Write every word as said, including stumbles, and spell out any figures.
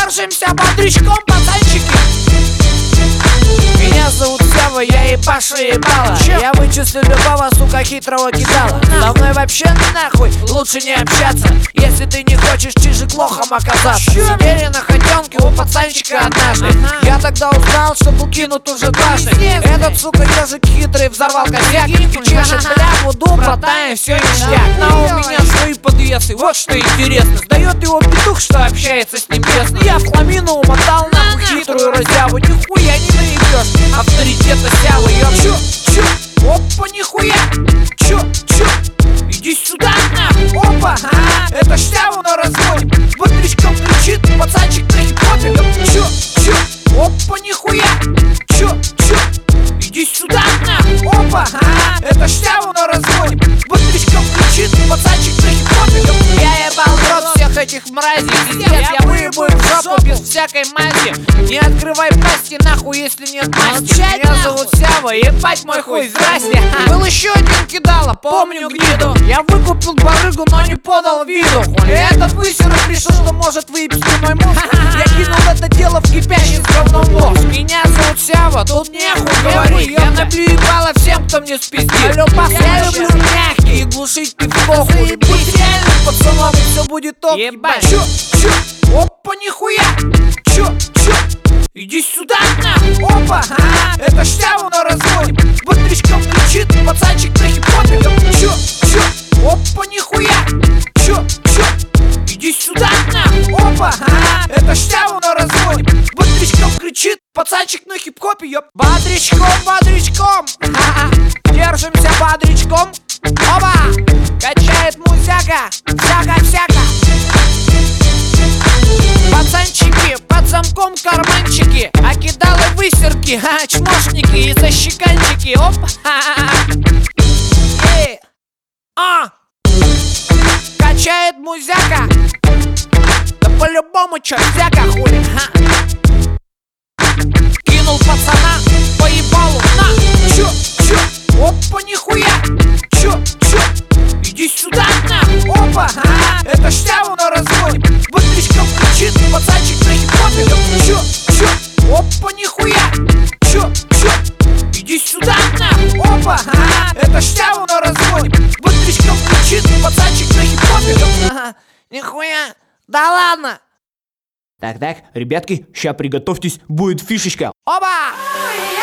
Держимся бодрячком, пацанчики. Меня зовут Сева, я ебашу ебало. Я вычислю любого, сука, хитрого кидала. Со мной вообще нахуй лучше не общаться, если ты не хочешь чижик лохом оказаться. Сидели на хотенке у пацанчика однажды. Я тогда узнал, что был кинут уже дважды. Этот, сука, ежик хитрый взорвал косяк и чешет бляху, ду, братан, все ништяк. Но у меня свои подъезды, вот что интересно. Сдает его петух, что общается с ним местный. Я в хламину умотал нахуй хитрую разяву. Нихуя не наебешь авторитета Сявы. Я чё, чё, опа, нихуя. Чё, чё, иди сюда нахуй. Опа, ага, это Сяву на разводе. Бодрячком кричит пацанчик на хип-хопе. Чё, чё, опа, нихуя. Чё, чё, иди сюда нахуй. Опа, ага, это Сяву на разводе. Бодрячком кричит пацанчик на хип-хопе. Я ебал в рот всех этих мразей. Пиздец, я выебу в жопу без всякой мази. Не открывай пасти нахуй, если нет масти. Меня зовут Сява, ебать мой хуй, здрасте. Был еще один кидала, помню гниду. Я выкупил барыгу, но не подал виду. И этот высерок решил, что может выебсти мой мозг. Я кинул это дело в кипящий с говном босс. Меня зовут Сява, тут нехуй говорить. Я набью ебало всем, кто мне спиздит. Алло, пацаны, я люблю мягкие, глушить пивкоху. И будь реальным пацаном, и все будет топ. Ебать. Чё, чё, опа, нихуя. Чё, чё, иди сюда нахуй. Опа, ага, это Сява на разводе. Бодрячком кричит пацанчик на хип-хопе. Чё, чё, опа, нихуя. Чё, чё, иди сюда нахуй. Опа, ага, это Сява на разводе. Бодрячком кричит пацанчик на хип-хопе. Ёп. Бодрячком, бодрячком, ха-ха. Держимся бодрячком. Опа, качает музяка, всяко-всяко. Пацанчики, под замком карманчики, а кидалы высерки, а чмошники и защеканчики. Оп, э, а, качает музяка. Да по-любому чё, всяко хули, ха. Кинул пацана по ебалу, на. Чё, чё, опа, нихуя. Чё, чё, иди сюда нахуй. Опа, ага, это Сява на разводе. Бодрячком кричит пацанчик на хип-хопе. Чё, чё, опа, нихуя. Чё, чё, иди сюда нахуй. Опа, ага, это Сява на разводе. Бодрячком кричит пацанчик на хип-хопе. Ага, нихуя, да ладно. Так-так, ребятки, ща приготовьтесь, будет фишечка. Опа!